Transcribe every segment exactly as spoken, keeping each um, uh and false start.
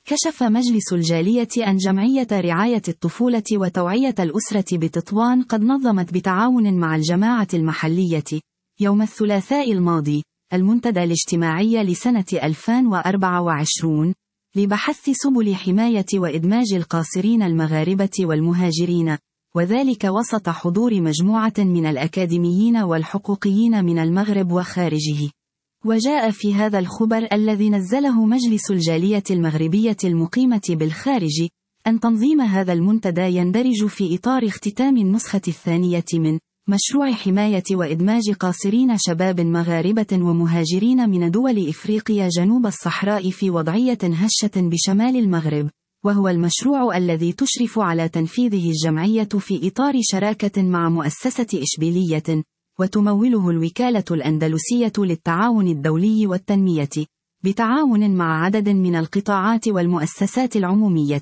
كشف مجلس الجالية أن جمعية رعاية الطفولة وتوعية الأسرة بتطوان قد نظمت بتعاون مع الجماعة المحلية يوم الثلاثاء الماضي المنتدى الاجتماعي لسنة ألفين وأربعة وعشرين لبحث سبل حماية وإدماج القاصرين المغاربة والمهاجرين، وذلك وسط حضور مجموعة من الأكاديميين والحقوقيين من المغرب وخارجه. وجاء في هذا الخبر الذي نزله مجلس الجالية المغربية المقيمة بالخارج أن تنظيم هذا المنتدى يندرج في إطار اختتام النسخة الثانية من مشروع حماية وإدماج قاصرين شباب مغاربة ومهاجرين من دول إفريقيا جنوب الصحراء في وضعية هشة بشمال المغرب، وهو المشروع الذي تشرف على تنفيذه الجمعية في إطار شراكة مع مؤسسة إشبيلية، وتموله الوكالة الأندلسية للتعاون الدولي والتنمية، بتعاون مع عدد من القطاعات والمؤسسات العمومية.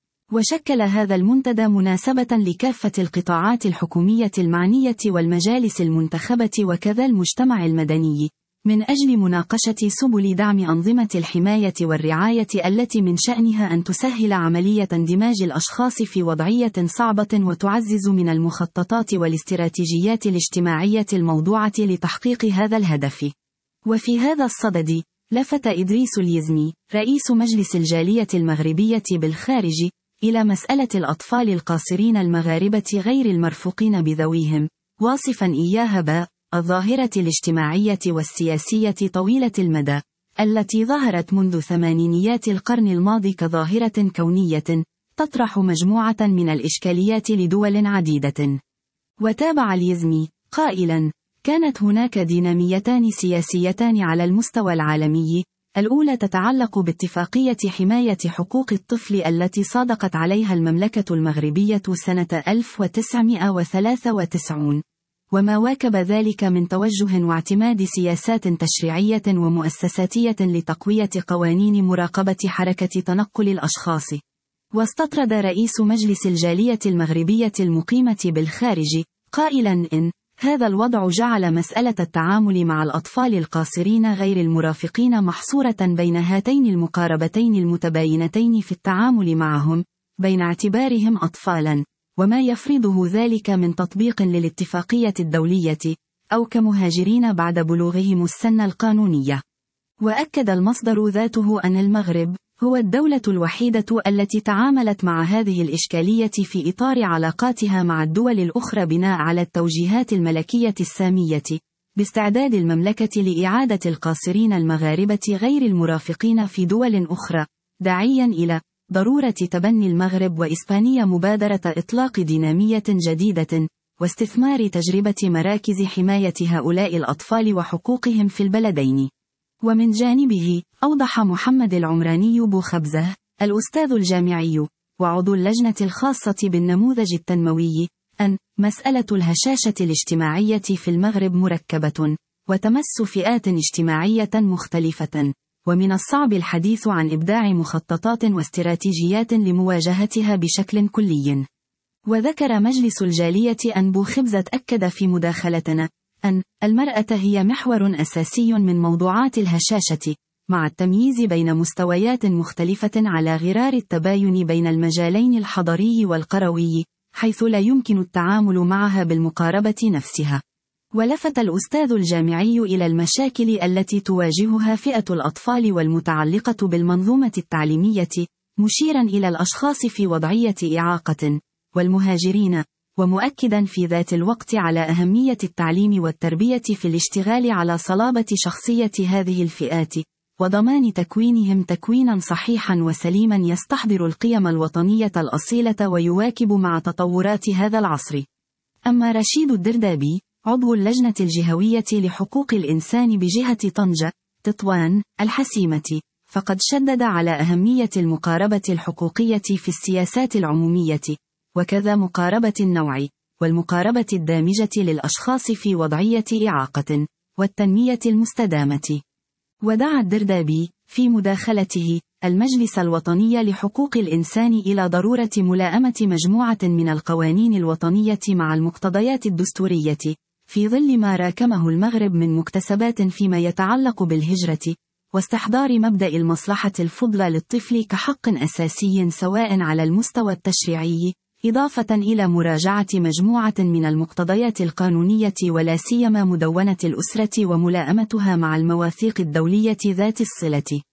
وشكل هذا المنتدى مناسبة لكافة القطاعات الحكومية المعنية والمجالس المنتخبة وكذا المجتمع المدني، من أجل مناقشة سبل دعم أنظمة الحماية والرعاية التي من شأنها أن تسهل عملية اندماج الأشخاص في وضعية صعبة وتعزز من المخططات والاستراتيجيات الاجتماعية الموضوعة لتحقيق هذا الهدف. وفي هذا الصدد، لفت إدريس اليزمي، رئيس مجلس الجالية المغربية بالخارج، إلى مسألة الأطفال القاصرين المغاربة غير المرفوقين بذويهم، واصفا إياها ب الظاهرة الاجتماعية والسياسية طويلة المدى، التي ظهرت منذ ثمانينيات القرن الماضي كظاهرة كونية، تطرح مجموعة من الإشكاليات لدول عديدة. وتابع اليزمي قائلا: كانت هناك ديناميتان سياسيتان على المستوى العالمي، الأولى تتعلق باتفاقية حماية حقوق الطفل التي صادقت عليها المملكة المغربية سنة ألف وتسعمائة وثلاثة وتسعين، وما واكب ذلك من توجه واعتماد سياسات تشريعية ومؤسساتية لتقوية قوانين مراقبة حركة تنقل الأشخاص. واستطرد رئيس مجلس الجالية المغربية المقيمة بالخارج قائلا إن هذا الوضع جعل مسألة التعامل مع الأطفال القاصرين غير المرافقين محصورة بين هاتين المقاربتين المتباينتين في التعامل معهم، بين اعتبارهم أطفالاً، وما يفرضه ذلك من تطبيق للاتفاقية الدولية، أو كمهاجرين بعد بلوغهم السن القانونية. وأكد المصدر ذاته أن المغرب هو الدولة الوحيدة التي تعاملت مع هذه الإشكالية في إطار علاقاتها مع الدول الأخرى بناء على التوجيهات الملكية السامية، باستعداد المملكة لإعادة القاصرين المغاربة غير المرافقين في دول أخرى، داعيا إلى ضرورة تبني المغرب وإسبانيا مبادرة إطلاق دينامية جديدة، واستثمار تجربة مراكز حماية هؤلاء الأطفال وحقوقهم في البلدين. ومن جانبه، أوضح محمد العمراني بوخبزة، الأستاذ الجامعي وعضو اللجنة الخاصة بالنموذج التنموي، أن مسألة الهشاشة الاجتماعية في المغرب مركبة، وتمس فئات اجتماعية مختلفة، ومن الصعب الحديث عن إبداع مخططات واستراتيجيات لمواجهتها بشكل كلي. وذكر مجلس الجالية أن بوخبزة أكد في مداخلتنا أن المرأة هي محور أساسي من موضوعات الهشاشة، مع التمييز بين مستويات مختلفة على غرار التباين بين المجالين الحضري والقروي، حيث لا يمكن التعامل معها بالمقاربة نفسها. ولفت الأستاذ الجامعي إلى المشاكل التي تواجهها فئة الأطفال والمتعلقة بالمنظومة التعليمية، مشيرا إلى الأشخاص في وضعية إعاقة، والمهاجرين، ومؤكدا في ذات الوقت على أهمية التعليم والتربية في الاشتغال على صلابة شخصية هذه الفئات، وضمان تكوينهم تكوينا صحيحا وسليما يستحضر القيم الوطنية الأصيلة ويواكب مع تطورات هذا العصر. أما رشيد الدردابي، عضو اللجنة الجهوية لحقوق الإنسان بجهة طنجة، تطوان، الحسيمة، فقد شدد على أهمية المقاربة الحقوقية في السياسات العمومية، وكذا مقاربة النوع، والمقاربة الدامجة للأشخاص في وضعية إعاقة، والتنمية المستدامة. ودعا الدردابي في مداخلته المجلس الوطني لحقوق الإنسان إلى ضرورة ملائمة مجموعة من القوانين الوطنية مع المقتضيات الدستورية، في ظل ما راكمه المغرب من مكتسبات فيما يتعلق بالهجرة، واستحضار مبدأ المصلحة الفضلى للطفل كحق أساسي سواء على المستوى التشريعي، إضافة إلى مراجعة مجموعة من المقتضيات القانونية ولا سيما مدونة الأسرة وملائمتها مع المواثيق الدولية ذات الصلة.